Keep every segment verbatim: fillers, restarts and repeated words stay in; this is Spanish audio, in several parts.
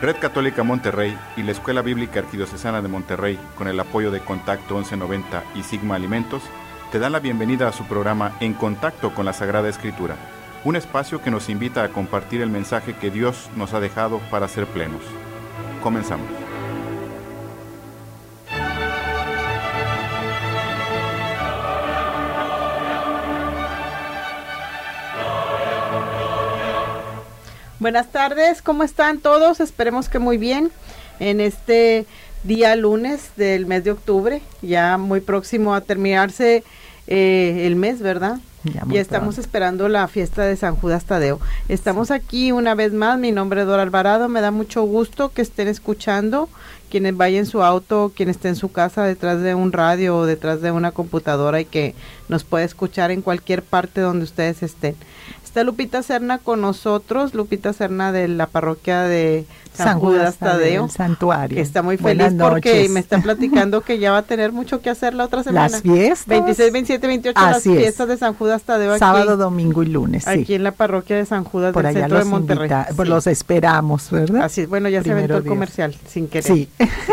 Red Católica Monterrey y la Escuela Bíblica Arquidiocesana de Monterrey, con el apoyo de Contacto once noventa y Sigma Alimentos, te dan la bienvenida a su programa En Contacto con la Sagrada Escritura, un espacio que nos invita a compartir el mensaje que Dios nos ha dejado para ser plenos. Comenzamos. Buenas tardes, ¿cómo están todos? Esperemos que muy bien en este día lunes del mes de octubre, ya muy próximo a terminarse eh, el mes, ¿verdad? Ya, ya estamos esperando la fiesta de San Judas Tadeo. Estamos sí. aquí una vez más, mi nombre es Dora Alvarado, me da mucho gusto que estén escuchando, quienes vayan en su auto, quien esté en su casa detrás de un radio o detrás de una computadora y que nos puede escuchar en cualquier parte donde ustedes estén. Está Lupita Serna con nosotros, Lupita Serna de la parroquia de San, San Judas Tadeo, el santuario. Que está muy feliz porque me está platicando que ya va a tener mucho que hacer la otra semana. Las fiestas. veintiséis, veintisiete, veintiocho, Así las es. fiestas de San Judas Tadeo. Sábado, aquí, domingo y lunes, Aquí sí. en la parroquia de San Judas Por del allá centro los de Monterrey. Invita, Sí. Pues los esperamos, ¿verdad? Así es, bueno, ya Primero se aventó el Dios. comercial, sin querer. Sí.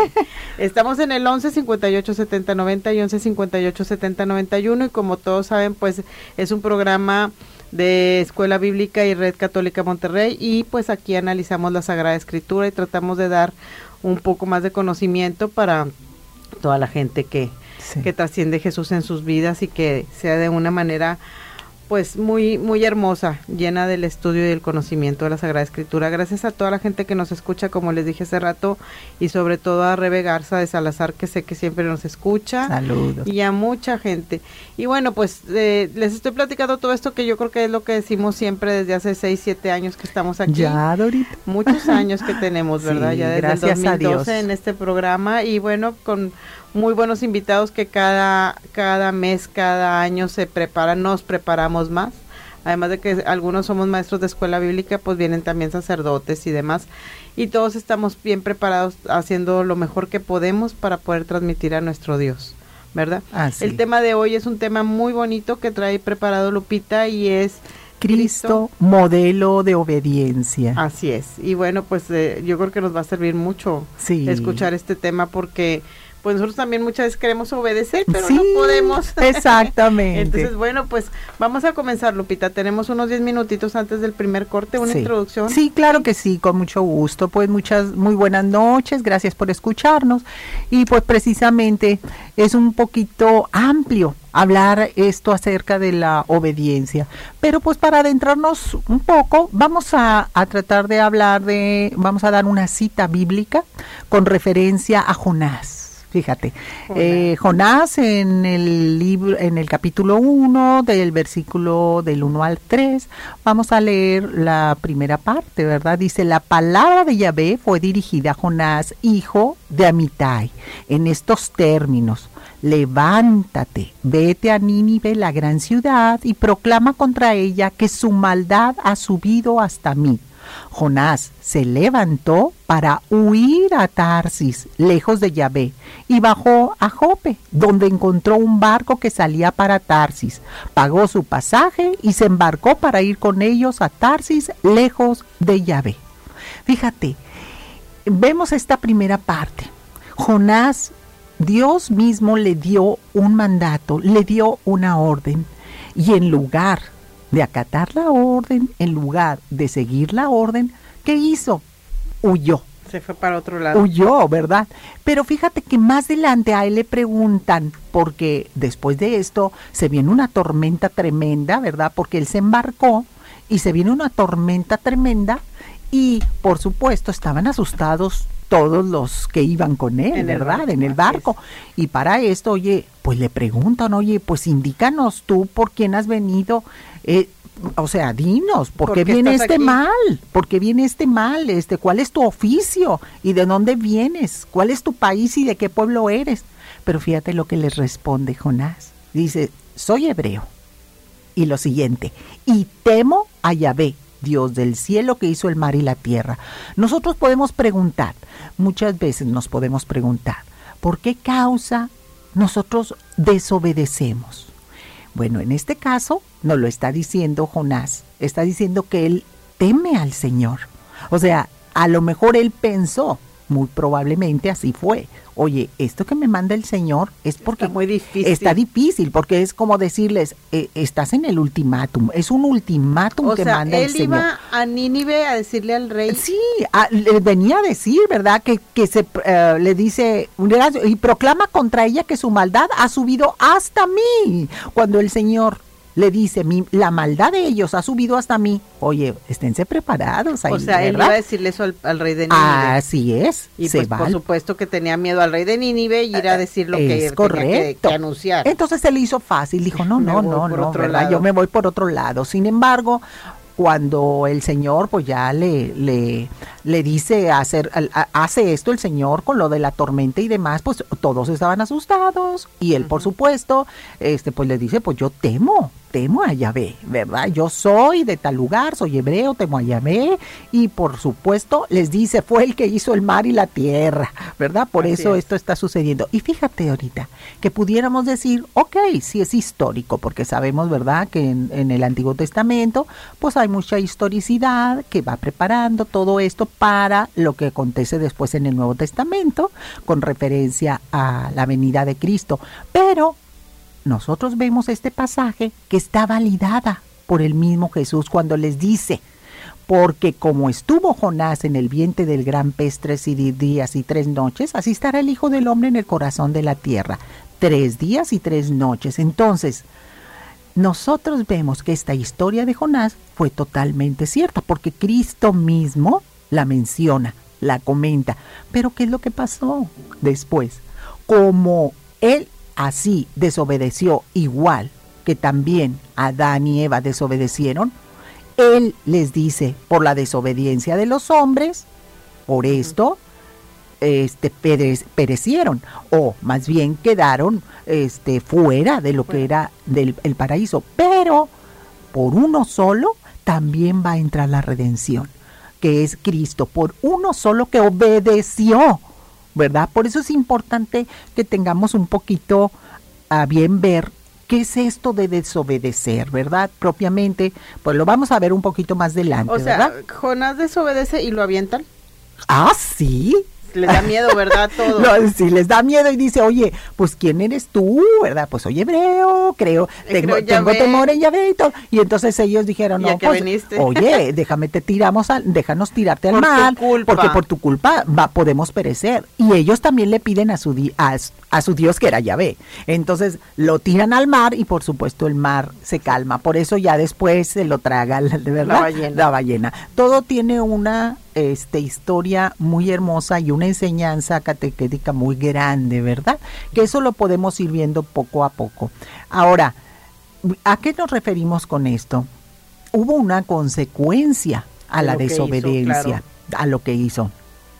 Estamos en el once cincuenta y ocho setenta noventa y once cincuenta y ocho setenta noventa y uno y como todos saben, pues es un programa de Escuela Bíblica y Red Católica Monterrey y pues aquí analizamos la Sagrada Escritura y tratamos de dar un poco más de conocimiento para toda la gente que, sí. que trasciende Jesús en sus vidas y que sea de una manera pues muy muy hermosa, llena del estudio y del conocimiento de la Sagrada Escritura. Gracias a toda la gente que nos escucha, como les dije hace rato, y sobre todo a Rebe Garza de Salazar, que sé que siempre nos escucha. Saludos. Y a mucha gente. Y bueno, pues eh, les estoy platicando todo esto que yo creo que es lo que decimos siempre desde hace seis, siete años que estamos aquí. Ya, Dorita. Muchos años que tenemos, ¿verdad? Sí, ya desde gracias el dos mil doce a Dios. en este programa y bueno, con muy buenos invitados que cada cada mes, cada año se preparan, nos preparamos más. Además de que algunos somos maestros de escuela bíblica, pues vienen también sacerdotes y demás. Y todos estamos bien preparados haciendo lo mejor que podemos para poder transmitir a nuestro Dios, ¿verdad? Así. El tema de hoy es un tema muy bonito que trae preparado Lupita y es Cristo, Cristo modelo de obediencia. Así es. Y bueno, pues eh, yo creo que nos va a servir mucho sí. escuchar este tema porque pues nosotros también muchas veces queremos obedecer, pero sí, no podemos. Exactamente. Entonces, bueno, pues vamos a comenzar, Lupita. Tenemos unos diez minutitos antes del primer corte, una sí. introducción. Sí, claro que sí, con mucho gusto. Pues muchas, muy buenas noches, gracias por escucharnos. Y pues precisamente es un poquito amplio hablar esto acerca de la obediencia. Pero pues para adentrarnos un poco, vamos a, a tratar de hablar de, vamos a dar una cita bíblica con referencia a Jonás. Fíjate, Jonás. Eh, Jonás en el libro, en el capítulo uno, del versículo del uno al tres, vamos a leer la primera parte, ¿verdad? Dice, la palabra de Yahvé fue dirigida a Jonás, hijo de Amitai, en estos términos: levántate, vete a Nínive, la gran ciudad, y proclama contra ella que su maldad ha subido hasta mí. Jonás se levantó para huir a Tarsis, lejos de Yahvé, y bajó a Jope, donde encontró un barco que salía para Tarsis. Pagó su pasaje y se embarcó para ir con ellos a Tarsis, lejos de Yahvé. Fíjate, vemos esta primera parte. Jonás, Dios mismo le dio un mandato, le dio una orden, y en lugar de acatar la orden, en lugar de seguir la orden, ¿qué hizo? Huyó. Se fue para otro lado. Huyó, ¿verdad? Pero fíjate que más adelante a él le preguntan, porque después de esto se viene una tormenta tremenda, ¿verdad? Porque él se embarcó y se viene una tormenta tremenda y, por supuesto, estaban asustados todos los que iban con él, en ¿verdad? Barco, en el barco. Y para esto, oye, pues le preguntan, oye, pues indícanos tú por quién has venido, eh, o sea, dinos, ¿por, ¿por qué viene este aquí? mal? ¿Por qué viene este mal? Este, ¿cuál es tu oficio? ¿Y de dónde vienes? ¿Cuál es tu país y de qué pueblo eres? Pero fíjate lo que les responde Jonás. Dice, soy hebreo. Y lo siguiente, y temo a Yahvé, Dios del cielo que hizo el mar y la tierra. Nosotros podemos preguntar, muchas veces nos podemos preguntar, ¿por qué causa nosotros desobedecemos? Bueno, en este caso nos lo está diciendo Jonás, está diciendo que él teme al Señor. O sea, a lo mejor él pensó, muy probablemente así fue. Oye, esto que me manda el Señor es porque está muy difícil. Está difícil, porque es como decirles, eh, estás en el ultimátum, es un ultimátum o que sea, manda el Señor. él iba a Nínive a decirle al rey. Sí, a, le venía a decir, ¿verdad? Que, que se uh, le dice, y proclama contra ella que su maldad ha subido hasta mí. Cuando el Señor le dice, mi, la maldad de ellos ha subido hasta mí. Oye, esténse preparados ahí, o sea, él ¿verdad? iba a decirle eso al, al rey de Nínive. Así es. Y se pues va por al- supuesto que tenía miedo al rey de Nínive y ir a decir lo que es tenía correcto. que, que anunciar. Entonces se le hizo fácil, dijo, no, Me no, voy no, por no, otro ¿verdad? lado. Yo me voy por otro lado. Sin embargo, cuando el Señor pues ya le, le, le dice hacer, a- hace esto el Señor con lo de la tormenta y demás, pues todos estaban asustados y él, por supuesto, este pues le dice, pues yo temo, temo a Yahvé, ¿verdad? Yo soy de tal lugar, soy hebreo, temo a Yahvé, y por supuesto les dice, fue el que hizo el mar y la tierra, ¿verdad? Por Así eso es. esto está sucediendo. Y fíjate ahorita, que pudiéramos decir, ok, sí es histórico, porque sabemos, ¿verdad?, que en, en el Antiguo Testamento, pues hay mucha historicidad que va preparando todo esto para lo que acontece después en el Nuevo Testamento, con referencia a la venida de Cristo. Pero nosotros vemos este pasaje que está validada por el mismo Jesús cuando les dice, porque como estuvo Jonás en el vientre del gran pez tres días y tres noches, así estará el Hijo del Hombre en el corazón de la tierra, tres días y tres noches. Entonces, nosotros vemos que esta historia de Jonás fue totalmente cierta, porque Cristo mismo la menciona, la comenta. Pero ¿qué es lo que pasó después? Como él así desobedeció, igual que también Adán y Eva desobedecieron, él les dice, por la desobediencia de los hombres, por esto este, perec- perecieron, o más bien quedaron este, fuera de lo que era del el paraíso. Pero por uno solo también va a entrar la redención, que es Cristo, por uno solo que obedeció, ¿verdad? Por eso es importante que tengamos un poquito a bien ver qué es esto de desobedecer, ¿verdad? Propiamente, pues lo vamos a ver un poquito más adelante, O sea, ¿verdad? Jonás desobedece y lo avientan. Ah, sí. Le da miedo, ¿verdad? Todo. No, si les da miedo y dice, oye, pues ¿quién eres tú? ¿Verdad? Pues soy hebreo, creo, Eh, tengo, creo en tengo Yahvé. temor en Yahvé y todo. Y entonces ellos dijeron, ¿Y a no, qué pues, viniste? oye, déjame te tiramos, al, déjanos tirarte al Por tu mar, culpa. porque por tu culpa va, podemos perecer. Y ellos también le piden a su, di- a, a su Dios que era Yahvé. Entonces lo tiran al mar y por supuesto el mar se calma. Por eso ya después se lo traga, de verdad, La ballena. la ballena. Todo tiene una este, historia muy hermosa y una enseñanza catequética muy grande, ¿verdad? Que eso lo podemos ir viendo poco a poco. Ahora, ¿a qué nos referimos con esto? Hubo una consecuencia a De la lo que hizo, desobediencia, claro. a lo que hizo.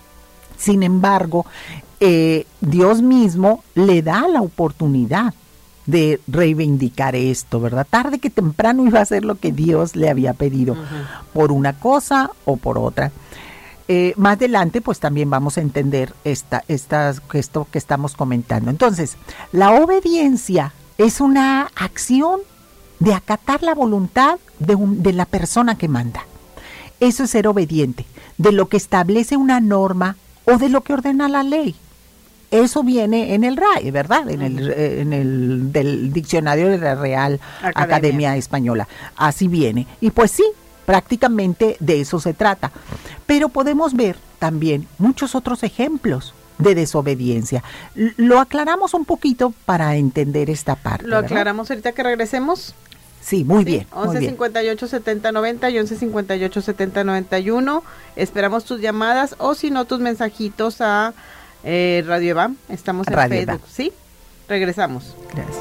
Sin embargo, eh, Dios mismo le da la oportunidad de reivindicar esto, ¿verdad? Tarde que temprano iba a hacer lo que Dios le había pedido, Ujú. por una cosa o por otra. Eh, más adelante, pues también vamos a entender esta, estas, esto que estamos comentando. Entonces, la obediencia es una acción de acatar la voluntad de, un, de la persona que manda. Eso es ser obediente, de lo que establece una norma o de lo que ordena la ley. Eso viene en el R A E, ¿verdad? En el, eh, en el del diccionario de la Real Academia. Academia Española. Así viene. Y pues sí, prácticamente de eso se trata. Pero podemos ver también muchos otros ejemplos de desobediencia. L- Lo aclaramos un poquito para entender esta parte. Lo ¿verdad? aclaramos ahorita que regresemos. Sí, muy bien. muy once bien. cincuenta y ocho setenta noventa y once cincuenta y ocho setenta noventa y uno. Esperamos tus llamadas o si no tus mensajitos a eh, Radio Evam. Estamos en Radio Facebook. Evam. Sí, regresamos. Gracias.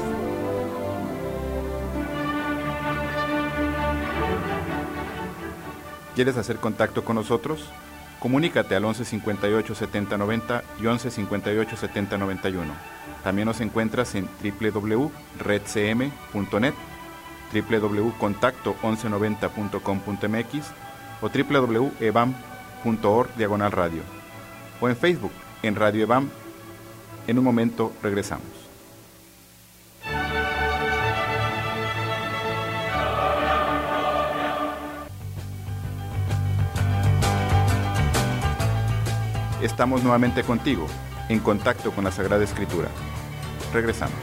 ¿Quieres hacer contacto con nosotros? Comunícate al once cincuenta y ocho setenta noventa y once cincuenta y ocho setenta noventa y uno. También nos encuentras en w w w punto red c m punto net, w w w punto contacto once noventa punto com punto m x o w w w punto evam punto org diagonal radio. O en Facebook, en Radio Evam. En un momento regresamos. estamos nuevamente contigo, en contacto con la Sagrada Escritura. Regresamos.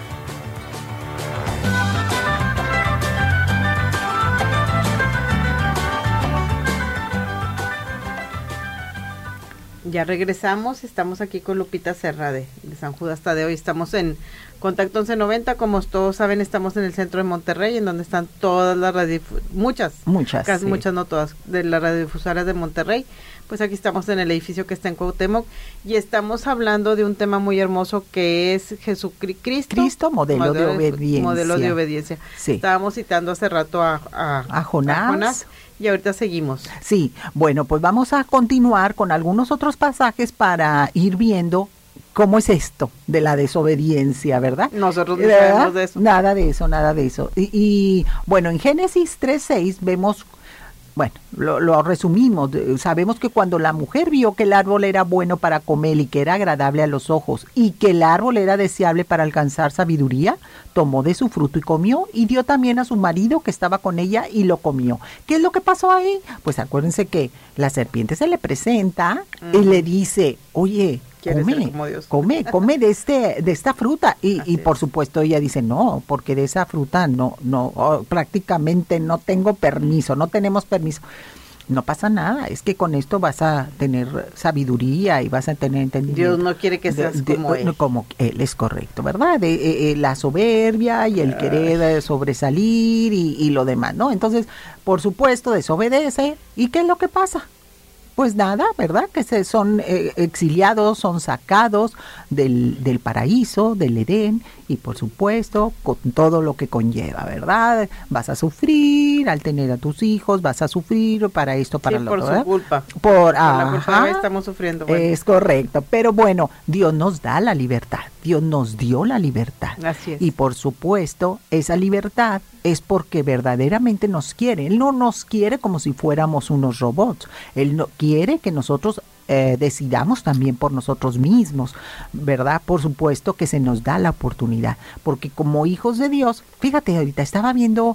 Ya regresamos, estamos aquí con Lupita Serra de, de San Judas Tadeo y estamos en Contacto once noventa, como todos saben estamos en el centro de Monterrey, en donde están todas las radiodifusoras, muchas, muchas, casi sí. muchas, no todas, de las radiodifusoras de Monterrey. Pues aquí estamos en el edificio que está en Cuauhtémoc y estamos hablando de un tema muy hermoso que es Jesucristo. Cristo, modelo, modelo de obediencia. Modelo de obediencia. Sí. Estábamos citando hace rato a, a, a, Jonás. a Jonás. Y ahorita seguimos. Sí, bueno, pues vamos a continuar con algunos otros pasajes para ir viendo cómo es esto de la desobediencia, ¿verdad? Nosotros no ¿verdad? sabemos de eso. Nada de eso, nada de eso. Y, y bueno, en Génesis tres seis vemos, bueno, lo, lo resumimos, sabemos que cuando la mujer vio que el árbol era bueno para comer y que era agradable a los ojos y que el árbol era deseable para alcanzar sabiduría, tomó de su fruto y comió y dio también a su marido que estaba con ella y lo comió. ¿Qué es lo que pasó ahí? Pues acuérdense que la serpiente se le presenta uh-huh. y le dice, oye, come, come, come de este, de esta fruta. Y, y por supuesto ella dice, no, porque de esa fruta no, no, oh, prácticamente no tengo permiso, no tenemos permiso. No pasa nada, es que con esto vas a tener sabiduría y vas a tener entendimiento. Dios no quiere que seas de, como de, él. Como él es correcto, ¿verdad? De, eh, eh, la soberbia y el Ay. querer sobresalir y, y lo demás, ¿no? Entonces, por supuesto, desobedece. ¿Y qué es lo que pasa? Pues nada, ¿verdad? Que se son eh, exiliados, son sacados del, del paraíso, del Edén, y por supuesto, con todo lo que conlleva, ¿verdad? Vas a sufrir al tener a tus hijos, vas a sufrir para esto, para sí, lo otro. Por su culpa. Por, por ajá, la culpa de estamos sufriendo. Bueno. Es correcto, pero bueno, Dios nos da la libertad, Dios nos dio la libertad. Así es. Y por supuesto, esa libertad es porque verdaderamente nos quiere. Él no nos quiere como si fuéramos unos robots. Él no quiere que nosotros eh, decidamos también por nosotros mismos, ¿verdad? Por supuesto que se nos da la oportunidad, porque como hijos de Dios, fíjate, ahorita estaba viendo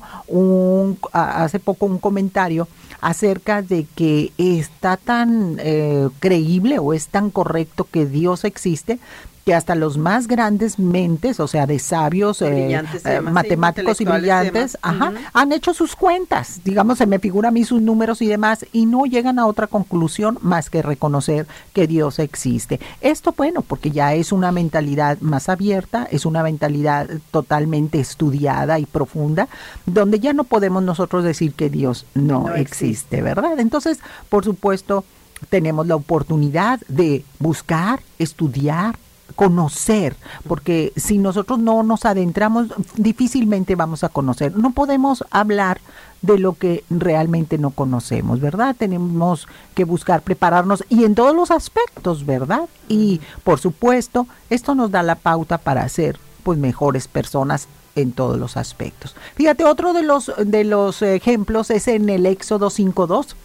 un hace poco un comentario acerca de que está tan eh, creíble o es tan correcto que Dios existe, que hasta los más grandes mentes, o sea, de sabios, eh, eh, matemáticos y brillantes, ajá, uh-huh. han hecho sus cuentas, digamos, se me figura a mí sus números y demás, y no llegan a otra conclusión más que reconocer que Dios existe. Esto, bueno, porque ya es una mentalidad más abierta, es una mentalidad totalmente estudiada y profunda, donde ya no podemos nosotros decir que Dios no, no existe, existe, ¿verdad? Entonces, por supuesto, tenemos la oportunidad de buscar, estudiar, conocer, porque si nosotros no nos adentramos, difícilmente vamos a conocer. No podemos hablar de lo que realmente no conocemos, ¿verdad? Tenemos que buscar prepararnos y en todos los aspectos, ¿verdad? Y por supuesto, esto nos da la pauta para ser pues mejores personas en todos los aspectos. Fíjate, otro de los de los ejemplos es en el Éxodo cinco dos,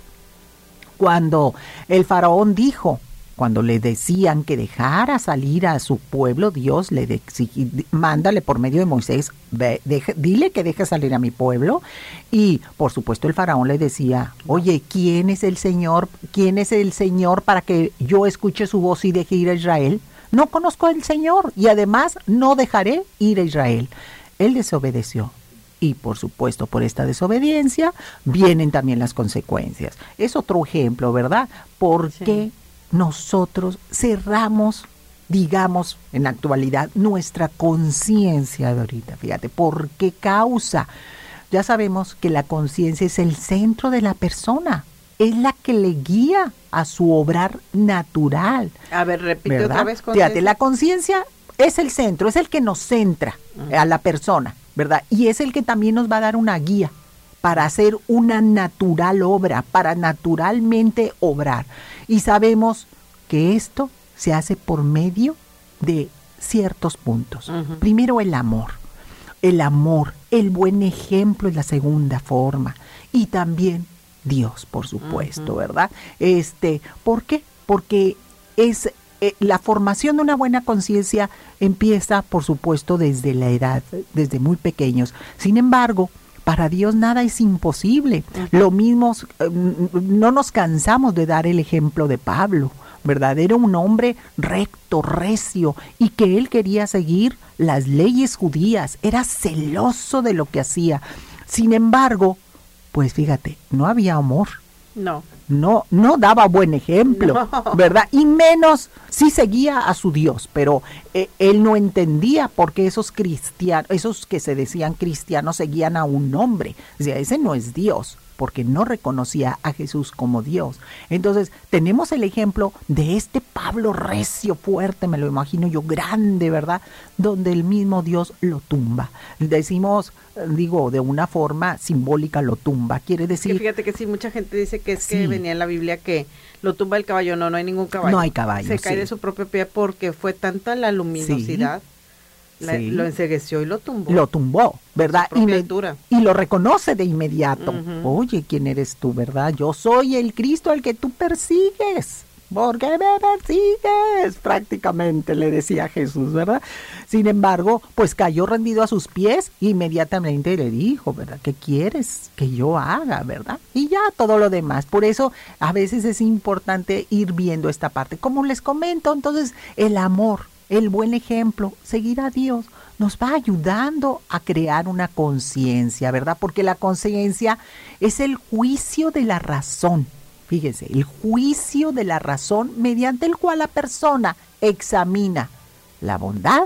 cuando el faraón dijo, cuando le decían que dejara salir a su pueblo, Dios le decía, mándale por medio de Moisés, ve, deje, dile que deje salir a mi pueblo. Y por supuesto el faraón le decía, oye, ¿quién es el Señor? ¿Quién es el Señor para que yo escuche su voz y deje ir a Israel? No conozco al Señor y además no dejaré ir a Israel. Él desobedeció. Y por supuesto, por esta desobediencia vienen también las consecuencias. Es otro ejemplo, ¿verdad? Porque sí. nosotros cerramos, digamos, en la actualidad, nuestra conciencia de ahorita. Fíjate, ¿por qué causa? Ya sabemos que la conciencia es el centro de la persona. Es la que le guía a su obrar natural. A ver, repite ¿verdad? otra vez. Fíjate, la conciencia es el centro, es el que nos centra uh-huh. a la persona, ¿verdad? Y es el que también nos va a dar una guía para hacer una natural obra, para naturalmente obrar. Y sabemos que esto se hace por medio de ciertos puntos. Uh-huh. Primero, el amor. El amor, el buen ejemplo es la segunda forma. Y también Dios, por supuesto, uh-huh. ¿verdad? Este, ¿por qué? Porque es eh, la formación de una buena conciencia empieza, por supuesto, desde la edad, desde muy pequeños. Sin embargo, para Dios nada es imposible. Uh-huh. Lo mismo, eh, no nos cansamos de dar el ejemplo de Pablo, ¿verdad? Era un hombre recto, recio, y que él quería seguir las leyes judías, era celoso de lo que hacía. Sin embargo, pues fíjate, no había amor. No. No, no daba buen ejemplo, No. ¿verdad? Y menos, sí seguía a su Dios, pero eh, él no entendía por qué esos cristianos, esos que se decían cristianos seguían a un hombre. O sea, ese no es Dios, porque no reconocía a Jesús como Dios. Entonces, tenemos el ejemplo de este Pablo recio, fuerte, me lo imagino yo, grande, ¿verdad? Donde el mismo Dios lo tumba. Decimos, digo, de una forma simbólica lo tumba. Quiere decir... Que fíjate que sí, mucha gente dice que es Sí. que venía en la Biblia que lo tumba el caballo. No, no hay ningún caballo. No hay caballo, Se cae sí. de su propio pie porque fue tanta la luminosidad. La- Sí. Lo encegueció y lo tumbó. Lo tumbó, ¿verdad? Su propia me- altura. y lo reconoce de inmediato. Ujú. Oye, ¿quién eres tú, verdad? Yo soy el Cristo al que tú persigues. ¿Por qué me persigues? Prácticamente le decía Jesús, ¿verdad? Sin embargo, pues cayó rendido a sus pies e inmediatamente le dijo, ¿verdad? ¿Qué quieres que yo haga, verdad? Y ya todo lo demás. Por eso a veces es importante ir viendo esta parte. Como les comento, entonces el amor, el buen ejemplo, seguir a Dios, nos va ayudando a crear una conciencia, ¿verdad? Porque la conciencia es el juicio de la razón. Fíjense, el juicio de la razón mediante el cual la persona examina la bondad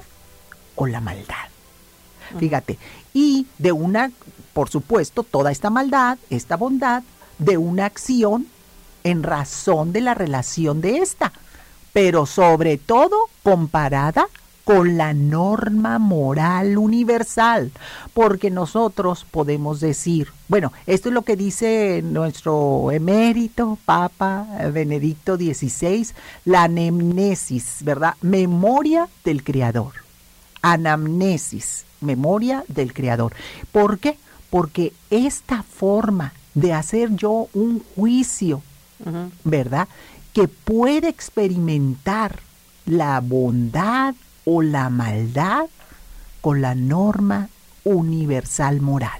o la maldad. Fíjate, y de una, por supuesto, toda esta maldad, esta bondad, de una acción en razón de la relación de esta, pero sobre todo comparada con la norma moral universal, porque nosotros podemos decir, bueno, esto es lo que dice nuestro emérito Papa Benedicto dieciséis, la anamnesis, ¿verdad? Memoria del Creador. Anamnesis, memoria del Creador. ¿Por qué? Porque esta forma de hacer yo un juicio, Ujú. ¿verdad? Que puede experimentar la bondad o la maldad con la norma universal moral.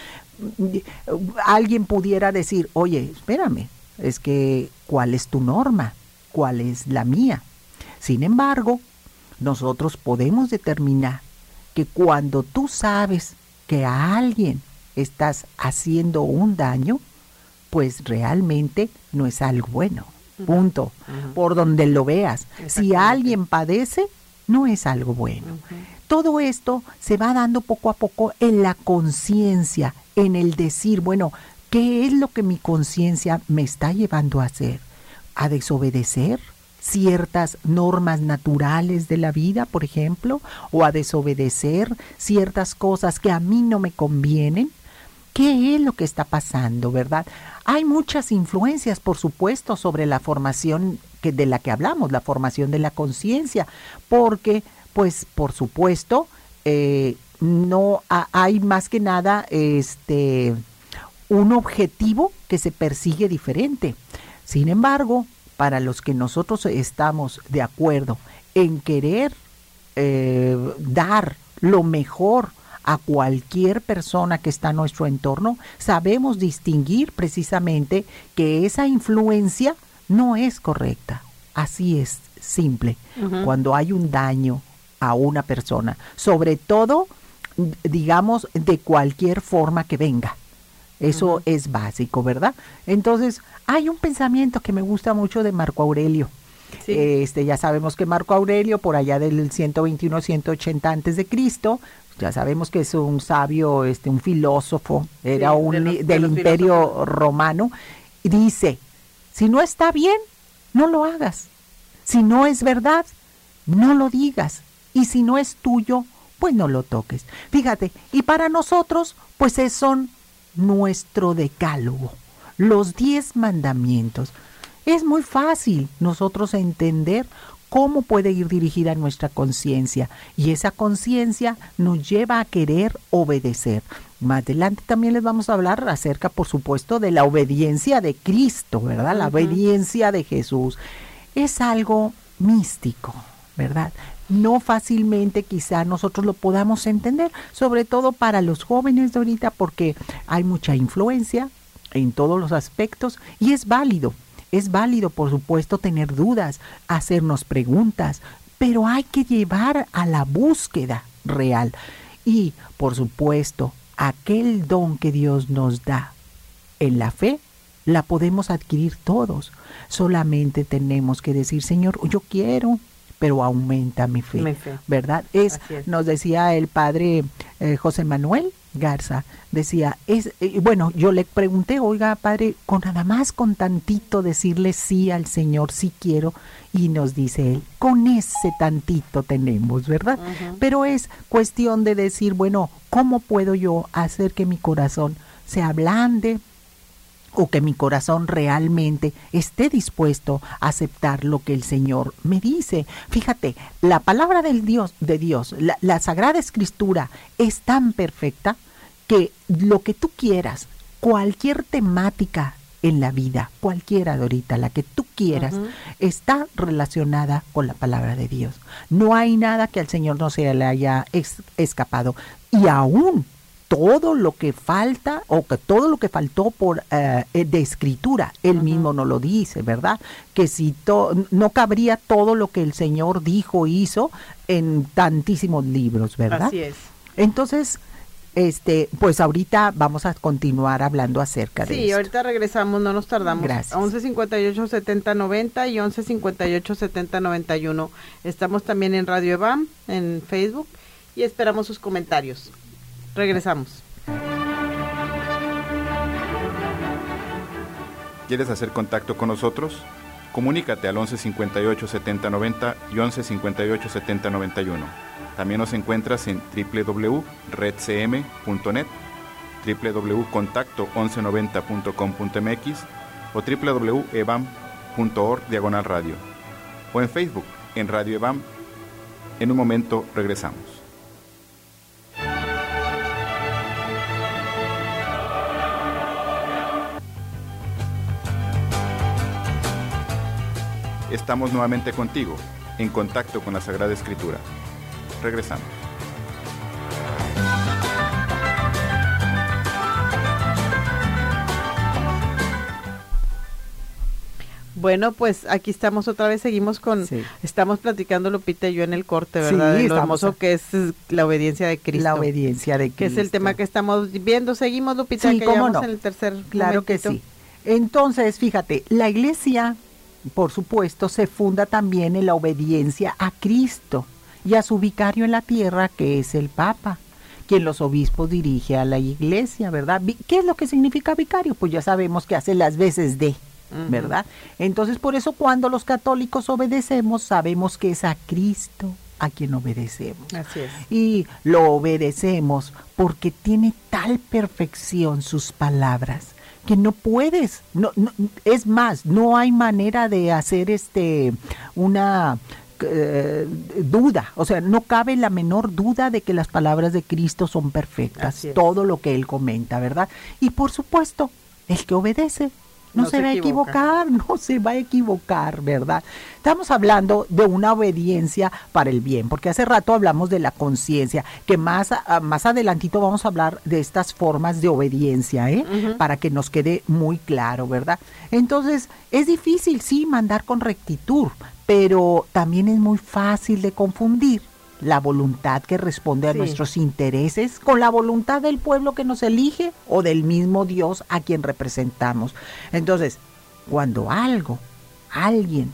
Alguien pudiera decir, oye, espérame, es que ¿cuál es tu norma? ¿Cuál es la mía? Sin embargo, nosotros podemos determinar que cuando tú sabes que a alguien estás haciendo un daño, pues realmente no es algo bueno. Punto. Ujú. Por donde lo veas. Si Exactamente. alguien padece, no es algo bueno. Ujú. Todo esto se va dando poco a poco en la conciencia, en el decir, bueno, ¿qué es lo que mi conciencia me está llevando a hacer? ¿A desobedecer ciertas normas naturales de la vida, por ejemplo? ¿O a desobedecer ciertas cosas que a mí no me convienen? ¿Qué es lo que está pasando, verdad? Hay muchas influencias, por supuesto, sobre la formación que, de la que hablamos, la formación de la conciencia, porque, pues, por supuesto, eh, no ha- hay más que nada este, un objetivo que se persigue diferente. Sin embargo, para los que nosotros estamos de acuerdo en querer eh, dar lo mejor a cualquier persona que está en nuestro entorno, sabemos distinguir precisamente que esa influencia no es correcta. Así es, simple. Ujú. Cuando hay un daño a una persona, sobre todo, digamos, de cualquier forma que venga. Eso Ujú. es básico, ¿verdad? Entonces, hay un pensamiento que me gusta mucho de Marco Aurelio. Sí. Este, ya sabemos que Marco Aurelio, por allá del ciento veintiuno, ciento ochenta antes de Cristo, ya sabemos que es un sabio, este, un filósofo, era Sí, un de los- li- de del los Imperio filósofos. Romano, y dice, si no está bien, no lo hagas. Si no es verdad, no lo digas. Y si no es tuyo, pues no lo toques. Fíjate, y para nosotros, pues es- son nuestro decálogo, los diez mandamientos. Es muy fácil nosotros entender cómo puede ir dirigida nuestra conciencia, y esa conciencia nos lleva a querer obedecer. Más adelante también les vamos a hablar acerca, por supuesto, de la obediencia de Cristo, ¿verdad? La Ujú. obediencia de Jesús. Es algo místico, ¿verdad? No fácilmente quizá nosotros lo podamos entender, sobre todo para los jóvenes de ahorita, porque hay mucha influencia en todos los aspectos y es válido. Es válido, por supuesto, tener dudas, hacernos preguntas, pero hay que llevar a la búsqueda real. Y, por supuesto, aquel don que Dios nos da en la fe, la podemos adquirir todos. Solamente tenemos que decir, Señor, yo quiero, pero aumenta mi fe, mi fe. ¿verdad? Es, es, nos decía el padre eh, José Manuel Garza, decía, es eh, bueno, yo le pregunté, oiga, padre, con nada más con tantito decirle sí al Señor, sí quiero, y nos dice él, con ese tantito tenemos, ¿verdad? Uh-huh. Pero es cuestión de decir, bueno, ¿cómo puedo yo hacer que mi corazón se ablande, o que mi corazón realmente esté dispuesto a aceptar lo que el Señor me dice? Fíjate, la palabra del Dios, de Dios, la, la Sagrada Escritura es tan perfecta que lo que tú quieras, cualquier temática en la vida, cualquiera, Dorita, la que tú quieras, uh-huh, está relacionada con la palabra de Dios. No hay nada que al Señor no se le haya ex- escapado. Y aún todo lo que falta o que todo lo que faltó por uh, de escritura, él uh-huh, mismo nos lo dice, ¿verdad? Que si to, no cabría todo lo que el Señor dijo, hizo en tantísimos libros, ¿verdad? Así es. Entonces, este, pues ahorita vamos a continuar hablando acerca sí, de esto. Sí, ahorita regresamos, no nos tardamos. Gracias. once cincuenta y ocho setenta noventa y once cincuenta y ocho setenta noventa y uno. Estamos también en Radio Evam, en Facebook, y esperamos sus comentarios. Regresamos. ¿Quieres hacer contacto con nosotros? Comunícate al once cincuenta y ocho setenta noventa y once cincuenta y ocho setenta noventa y uno. También nos encuentras en doble u doble u doble u punto red c m punto net, doble u doble u doble u punto contacto once noventa punto com punto m x o doble u doble u doble u punto evam punto org diagonal radio, o en Facebook en Radio Evam. En un momento regresamos. Estamos nuevamente contigo, en contacto con la Sagrada Escritura. Regresamos. Bueno, pues aquí estamos otra vez, seguimos con, sí. estamos platicando Lupita y yo en el corte, ¿verdad? Sí, lo hermoso a... que es la obediencia de Cristo. La obediencia de Cristo. Que es el tema que estamos viendo. Seguimos, Lupita, sí, que cómo ya no. en el tercer Claro momentito. que sí. Entonces, fíjate, la iglesia, por supuesto, se funda también en la obediencia a Cristo y a su vicario en la tierra, que es el Papa, quien los obispos dirige a la iglesia, ¿verdad? ¿Qué es lo que significa vicario? Pues ya sabemos que hace las veces de, ¿verdad? Uh-huh. Entonces, por eso cuando los católicos obedecemos, sabemos que es a Cristo a quien obedecemos. Así es. Y lo obedecemos porque tiene tal perfección sus palabras que no puedes, no, no, es más, no hay manera de hacer este una eh, duda, o sea, no cabe la menor duda de que las palabras de Cristo son perfectas, todo lo que él comenta, ¿verdad? Y por supuesto, el que obedece no, no se, se va a equivocar, no se va a equivocar, ¿verdad? Estamos hablando de una obediencia para el bien, porque hace rato hablamos de la conciencia, que más, más adelantito vamos a hablar de estas formas de obediencia, ¿eh? Uh-huh. Para que nos quede muy claro, ¿verdad? Entonces, es difícil, sí, mandar con rectitud, pero también es muy fácil de confundir la voluntad que responde a sí. nuestros intereses con la voluntad del pueblo que nos elige o del mismo Dios a quien representamos. Entonces, cuando algo, alguien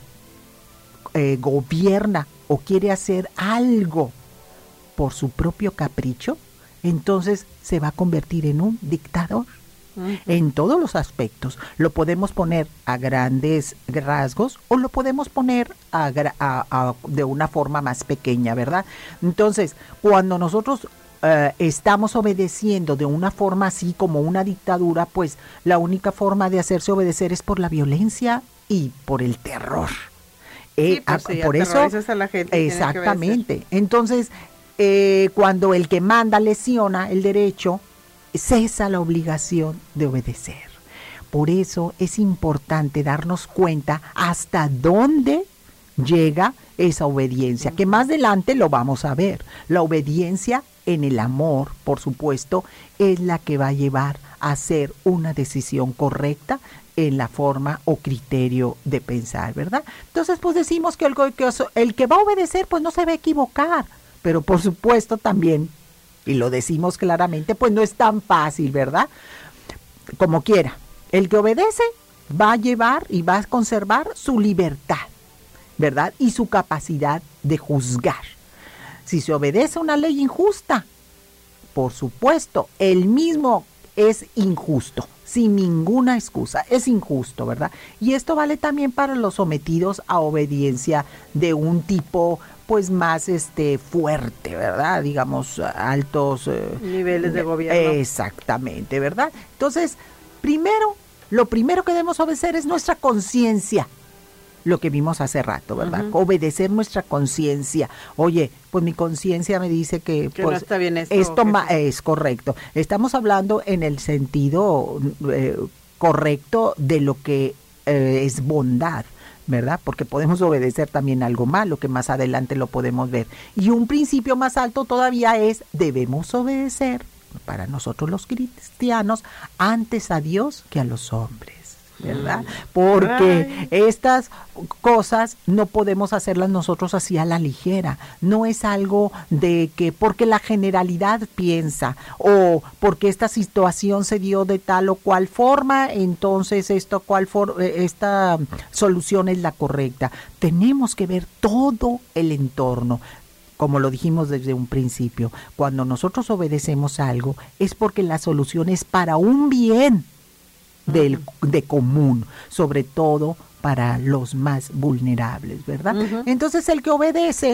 eh, gobierna o quiere hacer algo por su propio capricho, entonces se va a convertir en un dictador. Uh-huh. En todos los aspectos. Lo podemos poner a grandes rasgos o lo podemos poner a, a, a, de una forma más pequeña, ¿verdad? Entonces, cuando nosotros uh, estamos obedeciendo de una forma así como una dictadura, pues la única forma de hacerse obedecer es por la violencia y por el terror. Eh, sí, pues, a, sí, por eso, a la gente, exactamente. Entonces, eh, cuando el que manda lesiona el derecho, cesa la obligación de obedecer. Por eso es importante darnos cuenta hasta dónde llega esa obediencia, que más adelante lo vamos a ver. La obediencia en el amor, por supuesto, es la que va a llevar a hacer una decisión correcta en la forma o criterio de pensar, ¿verdad? Entonces, pues decimos que el, que el que va a obedecer, pues no se va a equivocar, pero por supuesto también, y lo decimos claramente, pues no es tan fácil, ¿verdad? Como quiera, el que obedece va a llevar y va a conservar su libertad, ¿verdad? Y su capacidad de juzgar. Si se obedece a una ley injusta, por supuesto, el mismo es injusto, sin ninguna excusa, es injusto, ¿verdad? Y esto vale también para los sometidos a obediencia de un tipo, pues más este fuerte, ¿verdad? Digamos, altos eh, niveles de gobierno. Exactamente, ¿verdad? Entonces, primero, lo primero que debemos obedecer es nuestra conciencia. Lo que vimos hace rato, ¿verdad? Uh-huh. Obedecer nuestra conciencia. Oye, pues mi conciencia me dice que, que pues, no está bien esto. Esto ma- es correcto. Estamos hablando en el sentido eh, correcto de lo que eh, es bondad, ¿verdad? Porque podemos obedecer también algo malo, que más adelante lo podemos ver. Y un principio más alto todavía es, debemos obedecer, para nosotros los cristianos, antes a Dios que a los hombres, ¿verdad? Porque Ay. estas cosas no podemos hacerlas nosotros así a la ligera. No es algo de que porque la generalidad piensa o porque esta situación se dio de tal o cual forma, entonces esto cual for, esta solución es la correcta. Tenemos que ver todo el entorno. Como lo dijimos desde un principio, cuando nosotros obedecemos algo es porque la solución es para un bien Del, de común, sobre todo para los más vulnerables, ¿verdad? Uh-huh. Entonces el que obedece,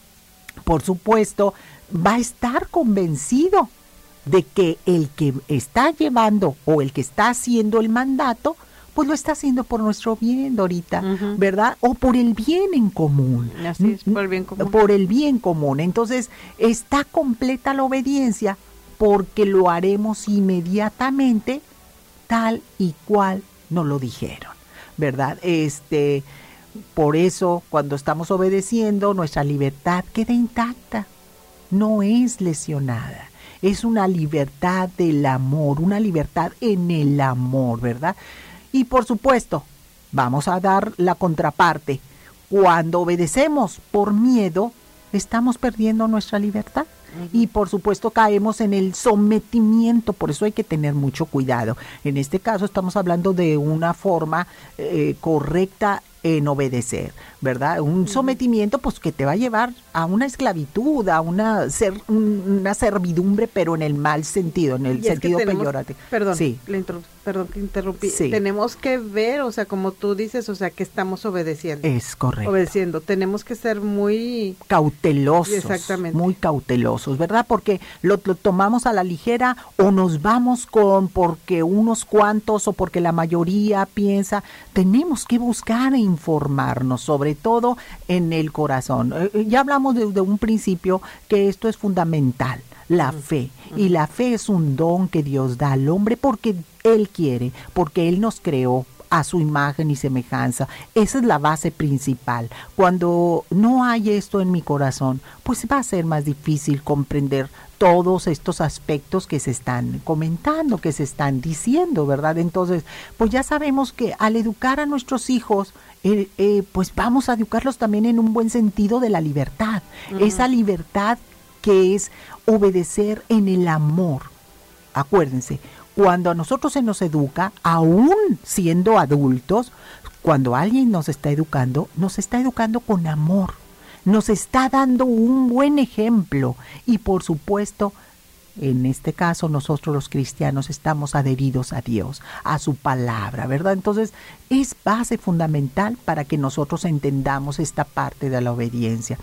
por supuesto, va a estar convencido de que el que está llevando o el que está haciendo el mandato, pues lo está haciendo por nuestro bien, Dorita, uh-huh. ¿verdad? O por el bien en común. Así es, por el bien común. Por el bien común. Entonces está completa la obediencia porque lo haremos inmediatamente tal y cual nos lo dijeron, ¿verdad? Este, por eso, cuando estamos obedeciendo, nuestra libertad queda intacta, no es lesionada. Es una libertad del amor, una libertad en el amor, ¿verdad? Y por supuesto, vamos a dar la contraparte. Cuando obedecemos por miedo, estamos perdiendo nuestra libertad. Y por supuesto caemos en el sometimiento, por eso hay que tener mucho cuidado. En este caso estamos hablando de una forma eh, correcta en obedecer, ¿verdad? Un uh-huh. sometimiento pues que te va a llevar a una esclavitud, a una ser, una servidumbre, pero en el mal sentido, en el sentido peyorativo. Perdón, sí. le intro, perdón que interrumpí. Sí. Tenemos que ver, o sea, como tú dices, o sea, que estamos obedeciendo. Es correcto. Obedeciendo. Tenemos que ser muy cautelosos. Exactamente. Muy cautelosos, ¿verdad? Porque lo, lo tomamos a la ligera o nos vamos con porque unos cuantos o porque la mayoría piensa. Tenemos que buscar e informarnos, sobre todo en el corazón. Eh, ya hablamos desde un principio que esto es fundamental, la uh-huh. fe. Uh-huh. Y la fe es un don que Dios da al hombre porque Él quiere, porque Él nos creó a su imagen y semejanza. Esa es la base principal. Cuando no hay esto en mi corazón, pues va a ser más difícil comprender todos estos aspectos que se están comentando, que se están diciendo, ¿verdad? Entonces, pues ya sabemos que al educar a nuestros hijos, eh, eh, pues vamos a educarlos también en un buen sentido de la libertad. Uh-huh. Esa libertad que es obedecer en el amor. Acuérdense, cuando a nosotros se nos educa, aún siendo adultos, cuando alguien nos está educando, nos está educando con amor, nos está dando un buen ejemplo y por supuesto, en este caso nosotros los cristianos estamos adheridos a Dios, a su palabra, ¿verdad? Entonces es base fundamental para que nosotros entendamos esta parte de la obediencia.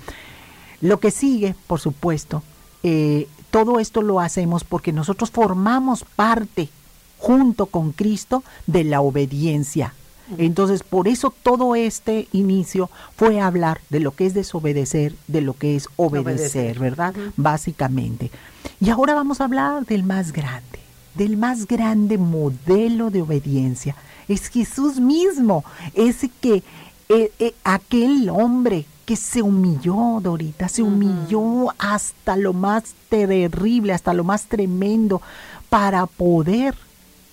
Lo que sigue, por supuesto, eh, todo esto lo hacemos porque nosotros formamos parte, junto con Cristo, de la obediencia. Entonces, por eso todo este inicio fue hablar de lo que es desobedecer, de lo que es obedecer, obedecer. ¿verdad? Uh-huh. Básicamente. Y ahora vamos a hablar del más grande, del más grande modelo de obediencia. Es Jesús mismo, ese que, eh, eh, aquel hombre que se humilló, Dorita, se humilló uh-huh. hasta lo más terrible, hasta lo más tremendo, para poder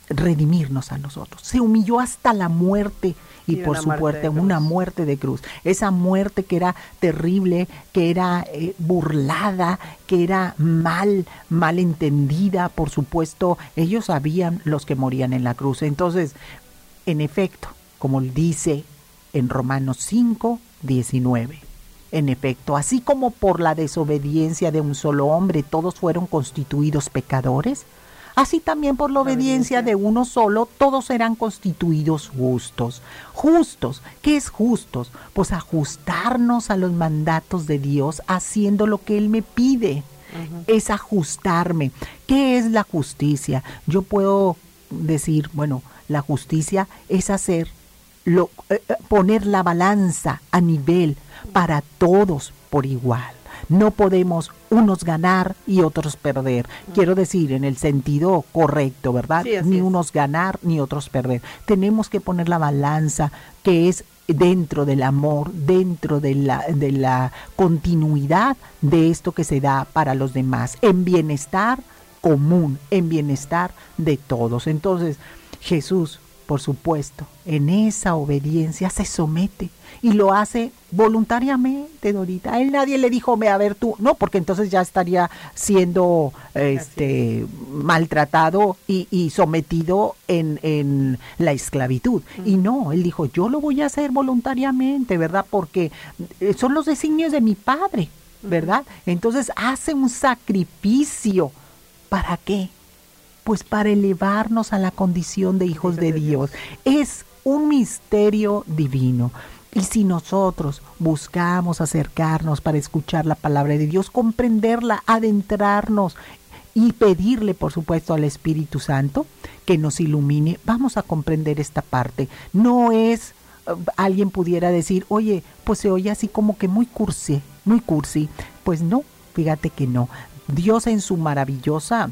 redimirnos a nosotros. Se humilló hasta la muerte y, y por su muerte, una muerte de cruz. Esa muerte que era terrible, que era eh, burlada, que era mal, mal entendida, por supuesto, ellos sabían los que morían en la cruz. Entonces, en efecto, como dice en Romanos cinco, diecinueve, en efecto, así como por la desobediencia de un solo hombre todos fueron constituidos pecadores, así también por la obediencia de uno solo, todos serán constituidos justos. Justos, ¿qué es justos? Pues ajustarnos a los mandatos de Dios, haciendo lo que Él me pide. Uh-huh. Es ajustarme. ¿Qué es la justicia? Yo puedo decir, bueno, la justicia es hacer, lo, eh, poner la balanza a nivel para todos por igual. No podemos unos ganar y otros perder. Quiero decir, en el sentido correcto, ¿verdad? Sí, ni unos ganar ni otros perder. Tenemos que poner la balanza que es dentro del amor, dentro de la, de la continuidad de esto que se da para los demás, en bienestar común, en bienestar de todos. Entonces, Jesús, por supuesto, en esa obediencia se somete y lo hace voluntariamente, Dorita. A él nadie le dijo, ve a ver tú, no, porque entonces ya estaría siendo este maltratado y, y sometido en, en la esclavitud. Uh-huh. Y no, él dijo, yo lo voy a hacer voluntariamente, ¿verdad? Porque son los designios de mi Padre, ¿verdad? Uh-huh. Entonces hace un sacrificio. ¿Para qué? Pues para elevarnos a la condición de hijos de Dios. Es un misterio divino. Y si nosotros buscamos acercarnos para escuchar la palabra de Dios, comprenderla, adentrarnos y pedirle, por supuesto, al Espíritu Santo que nos ilumine, vamos a comprender esta parte. No es, uh, alguien pudiera decir, oye, pues se oye así como que muy cursi, muy cursi. Pues no, fíjate que no. Dios en su maravillosa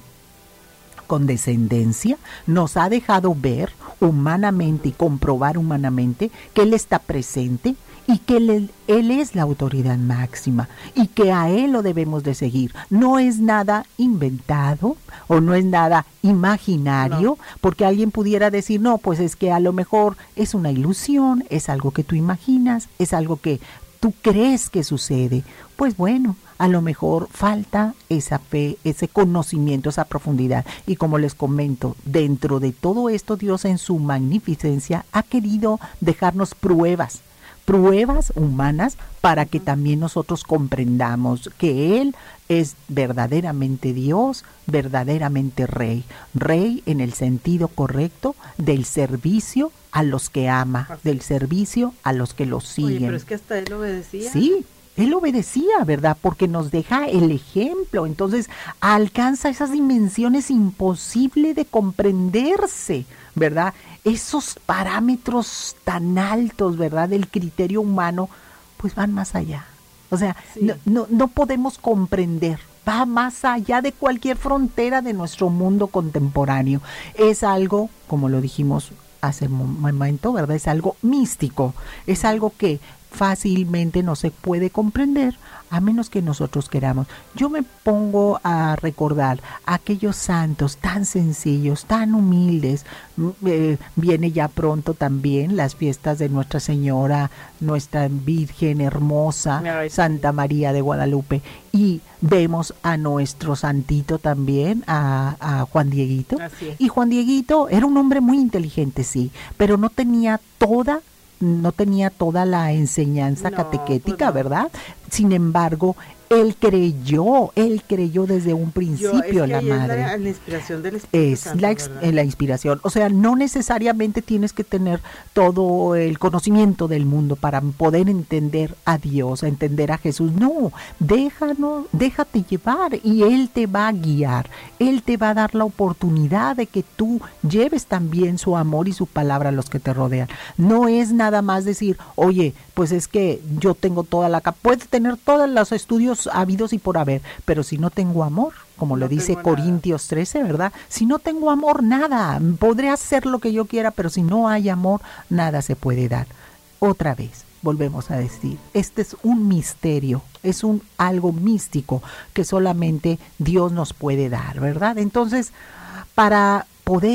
condescendencia nos ha dejado ver humanamente y comprobar humanamente que Él está presente y que él, él es la autoridad máxima y que a Él lo debemos de seguir. No es nada inventado o no es nada imaginario, no. Porque alguien pudiera decir, no, pues es que a lo mejor es una ilusión, es algo que tú imaginas, es algo que tú crees que sucede. Pues bueno, a lo mejor falta esa fe, ese conocimiento, esa profundidad. Y como les comento, dentro de todo esto, Dios en su magnificencia ha querido dejarnos pruebas, pruebas humanas para que también nosotros comprendamos que Él es verdaderamente Dios, verdaderamente Rey. Rey en el sentido correcto del servicio a los que ama, del servicio a los que lo siguen. Oye, pero es que hasta Él obedecía. Sí. Él obedecía, ¿verdad? Porque nos deja el ejemplo. Entonces, alcanza esas dimensiones imposibles de comprenderse, ¿verdad? Esos parámetros tan altos, ¿verdad? Del criterio humano, pues van más allá. O sea, sí. no, no, no podemos comprender. Va más allá de cualquier frontera de nuestro mundo contemporáneo. Es algo, como lo dijimos hace un momento, ¿verdad? Es algo místico. Es algo que fácilmente no se puede comprender a menos que nosotros queramos. Yo me pongo a recordar a aquellos santos tan sencillos, tan humildes. Eh, viene ya pronto también las fiestas de Nuestra Señora, nuestra Virgen hermosa, Santa María de Guadalupe, y vemos a nuestro santito también, a, a Juan Dieguito. Y Juan Dieguito era un hombre muy inteligente, sí, pero no tenía toda no tenía toda la enseñanza no, catequética, pues no. ¿verdad? Sin embargo, él creyó, él creyó desde un principio. Yo, es que la madre. Es la, la inspiración del Espíritu Es Santo, la, ex, la inspiración. O sea, no necesariamente tienes que tener todo el conocimiento del mundo para poder entender a Dios, a entender a Jesús. No, déjanos, déjate llevar y Él te va a guiar. Él te va a dar la oportunidad de que tú lleves también su amor y su palabra a los que te rodean. No es nada más decir, oye, pues es que yo tengo toda la... Puedes tener todos los estudios habidos y por haber, pero si no tengo amor, como no lo dice Corintios trece, ¿verdad? Si no tengo amor, nada, podré hacer lo que yo quiera, pero si no hay amor, nada se puede dar. Otra vez, volvemos a decir, este es un misterio, es un algo místico que solamente Dios nos puede dar, ¿verdad? Entonces, para poder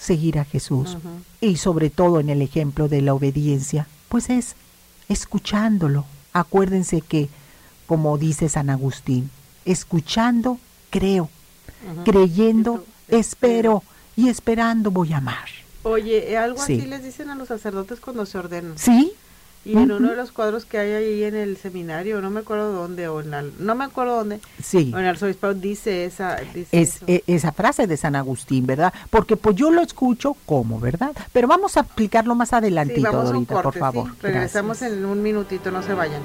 seguir a Jesús, Ujú. y sobre todo en el ejemplo de la obediencia, pues es escuchándolo. Acuérdense que, como dice San Agustín, escuchando creo, Ujú. creyendo Eso, espero, y esperando voy a amar. Oye, algo Sí. así les dicen a los sacerdotes cuando se ordenan. ¿Sí? Y en Ujú. uno de los cuadros que hay ahí en el seminario, no me acuerdo dónde, o en la, no me acuerdo dónde, Sí. o en el arzobispado dice esa, dice Es eso. e- esa frase de San Agustín, ¿verdad? Porque pues yo lo escucho como, ¿verdad? Pero vamos a aplicarlo más Sí, adelantito, vamos a un Dorita, corte, por favor. sí. Regresamos Gracias. en un minutito, no se vayan.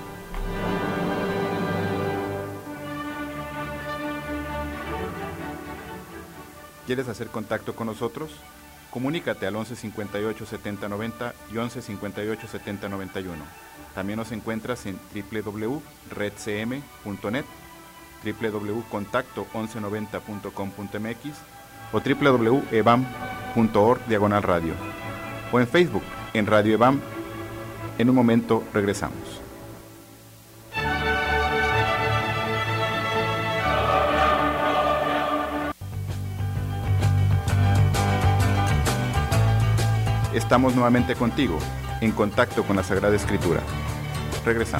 ¿Quieres hacer contacto con nosotros? Comunícate al once cincuenta y ocho setenta noventa y once cincuenta y ocho setenta noventa y uno. También nos encuentras en w w w punto red c m punto net, w w w punto contacto once noventa punto com punto m x o w w w punto ebam punto org diagonal radio, o en Facebook en Radio Ebam. En un momento regresamos. Estamos nuevamente contigo, en contacto con la Sagrada Escritura. Regresamos.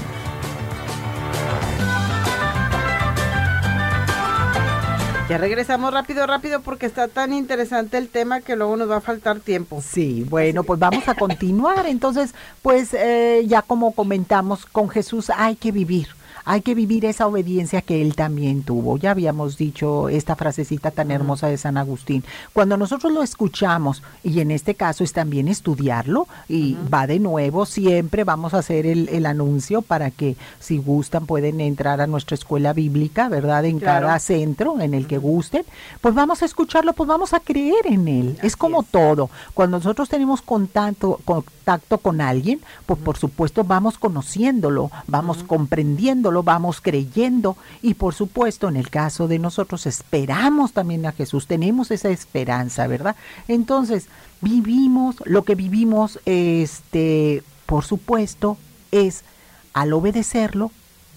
Ya regresamos rápido, rápido, porque está tan interesante el tema que luego nos va a faltar tiempo. Sí, bueno, pues vamos a continuar. Entonces, pues eh, ya como comentamos, con Jesús hay que vivir. Hay que vivir esa obediencia que él también tuvo. Ya habíamos dicho esta frasecita tan hermosa de San Agustín. Cuando nosotros lo escuchamos, y en este caso es también estudiarlo, y uh-huh. va de nuevo, siempre vamos a hacer el, el anuncio para que si gustan pueden entrar a nuestra escuela bíblica, ¿verdad? En claro. cada centro en el uh-huh. que gusten, pues vamos a escucharlo, pues vamos a creer en él. Así es como es. todo. Cuando nosotros tenemos contacto, contacto con alguien, pues uh-huh. por supuesto vamos conociéndolo, vamos uh-huh. comprendiéndolo, vamos creyendo, y por supuesto en el caso de nosotros esperamos también a Jesús, tenemos esa esperanza, ¿verdad? Entonces vivimos, lo que vivimos, este, por supuesto, es al obedecerlo,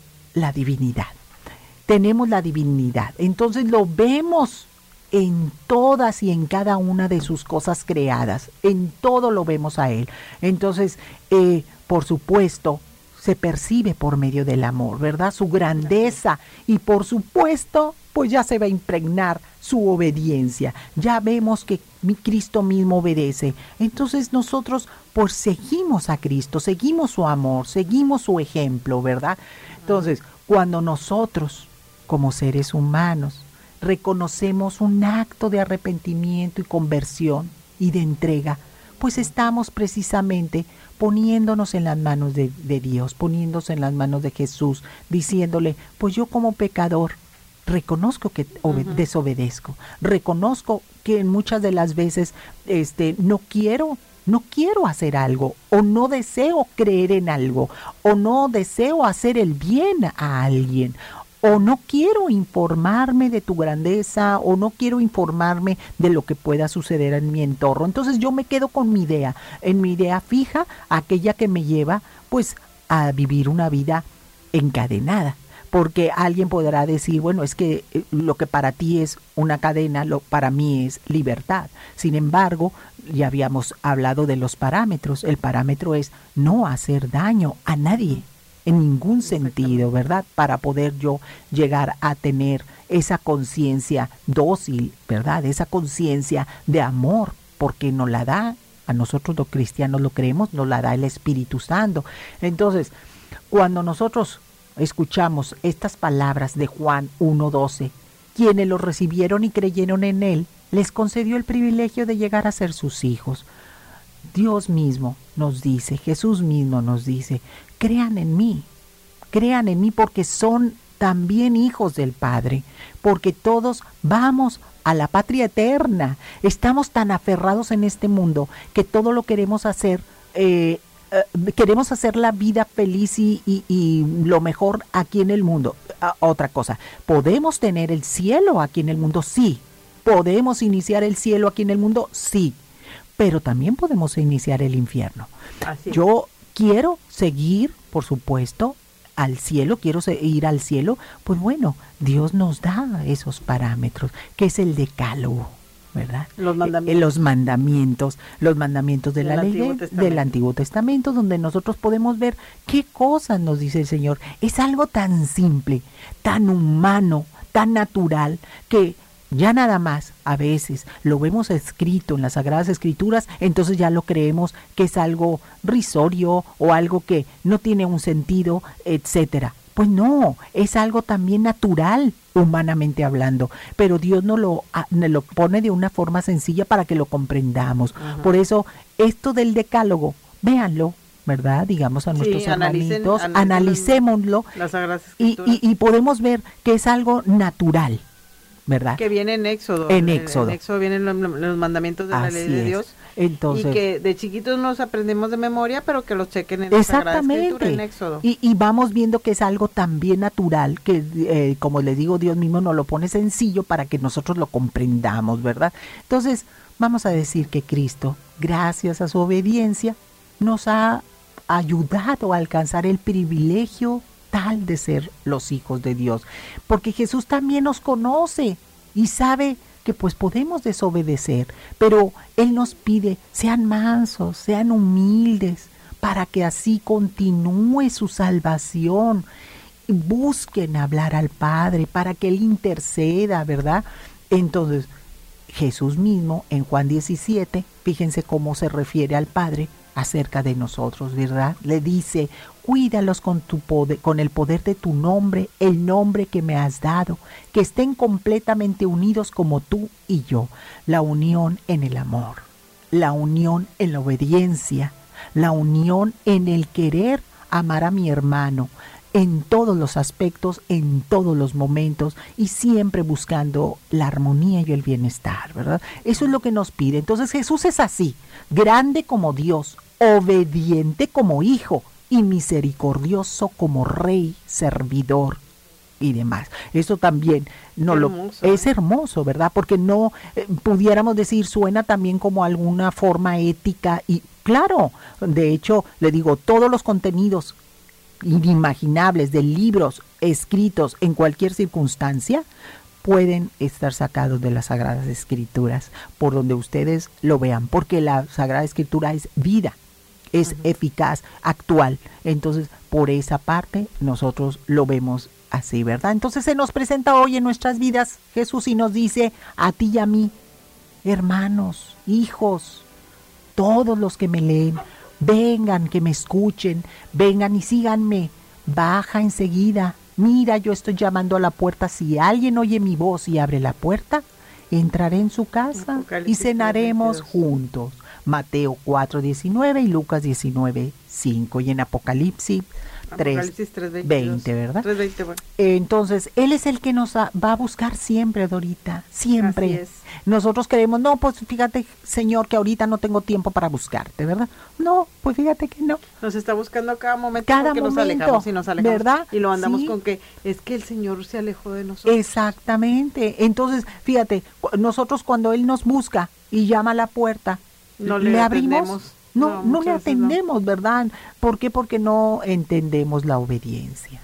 la divinidad. Tenemos la divinidad, entonces lo vemos en todas y en cada una de sus cosas creadas, en todo lo vemos a él. Entonces, eh, por supuesto, se percibe por medio del amor, ¿verdad? Su grandeza, y por supuesto, pues ya se va a impregnar su obediencia. Ya vemos que mi Cristo mismo obedece. Entonces nosotros pues seguimos a Cristo, seguimos su amor, seguimos su ejemplo, ¿verdad? Entonces, cuando nosotros, como seres humanos, reconocemos un acto de arrepentimiento y conversión y de entrega, pues estamos precisamente poniéndonos en las manos de, de Dios, poniéndose en las manos de Jesús, diciéndole, pues yo como pecador reconozco que obede- uh-huh. desobedezco, reconozco que muchas de las veces este, no quiero, no quiero hacer algo, o no deseo creer en algo, o no deseo hacer el bien a alguien, o no quiero informarme de tu grandeza, o no quiero informarme de lo que pueda suceder en mi entorno. Entonces yo me quedo con mi idea, en mi idea fija, aquella que me lleva pues a vivir una vida encadenada. Porque alguien podrá decir, bueno, es que lo que para ti es una cadena, lo para mí es libertad. Sin embargo, ya habíamos hablado de los parámetros. El parámetro es no hacer daño a nadie, en ningún sentido, ¿verdad? Para poder yo llegar a tener esa conciencia dócil, ¿verdad? Esa conciencia de amor, porque nos la da, a nosotros los cristianos lo creemos, nos la da el Espíritu Santo. Entonces, cuando nosotros escuchamos estas palabras de Juan uno doce, quienes lo recibieron y creyeron en él, les concedió el privilegio de llegar a ser sus hijos. Dios mismo nos dice, Jesús mismo nos dice, crean en mí, crean en mí porque son también hijos del Padre, porque todos vamos a la patria eterna. Estamos tan aferrados en este mundo que todo lo queremos hacer, eh, eh, queremos hacer la vida feliz y, y, y lo mejor aquí en el mundo. Ah, otra cosa, ¿podemos tener el cielo aquí en el mundo? Sí. ¿Podemos iniciar el cielo aquí en el mundo? Sí. Pero también podemos iniciar el infierno. Así. Yo quiero seguir, por supuesto, al cielo, quiero ir al cielo, pues bueno, Dios nos da esos parámetros, que es el decálogo. ¿verdad? Los mandamientos. Eh, los mandamientos, los mandamientos de Del la ley Antiguo de- Testamento. del Antiguo Testamento, donde nosotros podemos ver qué cosas nos dice el Señor. Es algo tan simple, tan humano, tan natural, que ya nada más a veces lo vemos escrito en las Sagradas Escrituras, entonces ya lo creemos que es algo risorio o algo que no tiene un sentido, etcétera. Pues no, es algo también natural, humanamente hablando, pero Dios nos lo, a- nos lo pone de una forma sencilla para que lo comprendamos. Ajá. Por eso, esto del decálogo, véanlo, ¿verdad? Digamos a Sí, nuestros analicen- hermanitos, analicen analicémoslo Las Sagradas y, Escrituras. y, y podemos ver que es algo natural, ¿verdad? Que viene en Éxodo. En Éxodo. En Éxodo vienen los, los mandamientos de la Así ley de es. Dios. Entonces, y que de chiquitos nos aprendemos de memoria, pero que los chequen en la Sagrada Escritura, exactamente. en Éxodo. Y, y vamos viendo que es algo también natural, que eh, como les digo, Dios mismo nos lo pone sencillo para que nosotros lo comprendamos, ¿verdad? Entonces, vamos a decir que Cristo, gracias a su obediencia, nos ha ayudado a alcanzar el privilegio tal de ser los hijos de Dios. Porque Jesús también nos conoce y sabe que pues podemos desobedecer, pero Él nos pide, sean mansos, sean humildes, para que así continúe su salvación. Busquen hablar al Padre para que Él interceda, ¿verdad? Entonces, Jesús mismo en Juan diecisiete, fíjense cómo se refiere al Padre acerca de nosotros, ¿verdad? Le dice, cuídalos con tu poder, con el poder de tu nombre, el nombre que me has dado, que estén completamente unidos como tú y yo. La unión en el amor, la unión en la obediencia, la unión en el querer amar a mi hermano, en todos los aspectos, en todos los momentos y siempre buscando la armonía y el bienestar, ¿verdad? Eso es lo que nos pide. Entonces Jesús es así, grande como Dios, obediente como hijo y misericordioso como rey, servidor y demás. Eso también no lo Hermoso, es ¿eh? hermoso, ¿verdad? Porque no eh, pudiéramos decir, suena también como alguna forma ética y claro, de hecho, le digo, todos los contenidos inimaginables de libros escritos en cualquier circunstancia pueden estar sacados de las Sagradas Escrituras, por donde ustedes lo vean, porque la Sagrada Escritura es vida, es uh-huh. eficaz, actual. Entonces, por esa parte, nosotros lo vemos así, ¿verdad? Entonces, se nos presenta hoy en nuestras vidas Jesús y nos dice, a ti y a mí, hermanos, hijos, todos los que me leen, vengan, que me escuchen, vengan y síganme, baja enseguida, mira, yo estoy llamando a la puerta, si alguien oye mi voz y abre la puerta, entraré en su casa Apocalipsis y cenaremos tres veintidós. juntos. Mateo cuatro diecinueve y Lucas diecinueve cinco y en Apocalipsis tres veinte, ¿verdad? tres veinte, bueno. Entonces, Él es el que nos a, va a buscar siempre, Dorita, siempre. Así es. Nosotros queremos, no, pues fíjate, Señor, que ahorita no tengo tiempo para buscarte, ¿verdad? No, pues fíjate que no. Nos está buscando a cada momento Cada porque momento, nos alejamos y nos alejamos. ¿verdad? Y lo andamos Sí. con que es que el Señor se alejó de nosotros. Exactamente. Entonces, fíjate, cu- nosotros cuando Él nos busca y llama a la puerta, No le abrimos. atendemos. No, No, no, muchas le veces no. atendemos, ¿verdad? ¿Por qué? Porque no entendemos la obediencia.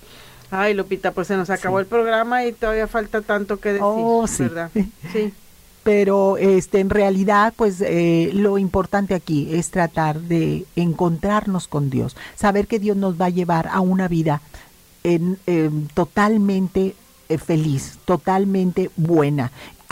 Ay, Lupita, pues se nos acabó Sí. el programa y todavía falta tanto que decir, Oh, sí. ¿verdad? Sí. Pero este, en realidad, pues eh, lo importante aquí es tratar de encontrarnos con Dios, saber que Dios nos va a llevar a una vida en, eh, totalmente eh, feliz, totalmente buena,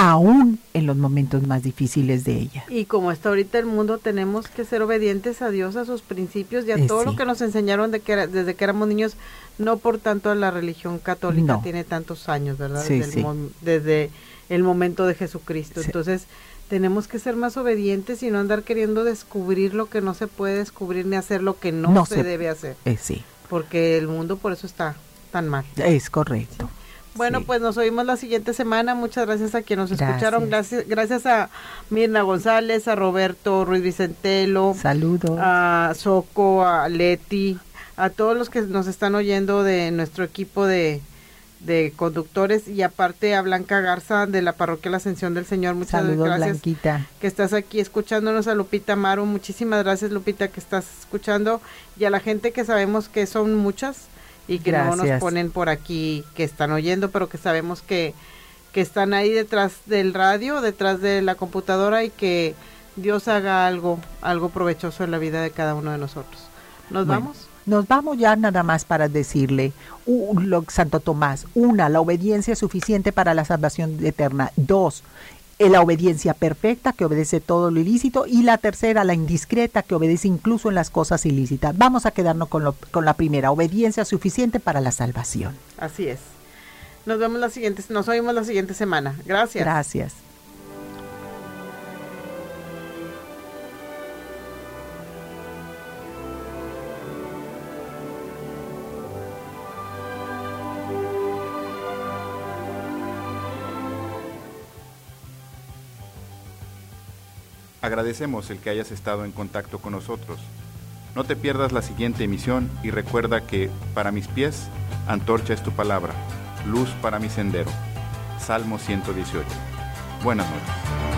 aún en los momentos más difíciles de ella. Y como está ahorita el mundo, tenemos que ser obedientes a Dios, a sus principios y a Eh, todo sí. lo que nos enseñaron de que era- desde que éramos niños, no por tanto la religión católica No. tiene tantos años, ¿verdad? Sí, desde, sí. El, mom- desde el momento de Jesucristo. Sí. Entonces, tenemos que ser más obedientes y no andar queriendo descubrir lo que no se puede descubrir ni hacer lo que no, No se, se- debe hacer, Eh, sí, porque el mundo por eso está tan mal. es correcto. Bueno, Sí. pues nos oímos la siguiente semana. Muchas gracias a quienes nos Gracias. escucharon. Gracias, gracias a Mirna González, a Roberto Ruiz Vicentelo, Saludos. a Soco, a Leti, a todos los que nos están oyendo de nuestro equipo de, de conductores y aparte a Blanca Garza de la Parroquia La Ascensión del Señor. Muchas Saludos, gracias Blanquita. que estás aquí escuchándonos, a Lupita Maru. Muchísimas gracias, Lupita, que estás escuchando y a la gente que sabemos que son muchas y que no nos Gracias. ponen por aquí que están oyendo, pero que sabemos que que están ahí detrás del radio, detrás de la computadora, y que Dios haga algo, algo provechoso en la vida de cada uno de nosotros. ¿Nos bueno, vamos? Nos vamos ya nada más para decirle, uh, lo, Santo Tomás, una, la obediencia es suficiente para la salvación eterna. Dos, la obediencia perfecta, que obedece todo lo ilícito. Y la tercera, la indiscreta, que obedece incluso en las cosas ilícitas. Vamos a quedarnos con, lo, con la primera, obediencia suficiente para la salvación. Así es. Nos vemos la siguiente, nos oímos la siguiente semana. Gracias. Gracias. Agradecemos el que hayas estado en contacto con nosotros. No te pierdas la siguiente emisión y recuerda que, para mis pies, antorcha es tu palabra, luz para mi sendero. Salmo ciento dieciocho. Buenas noches.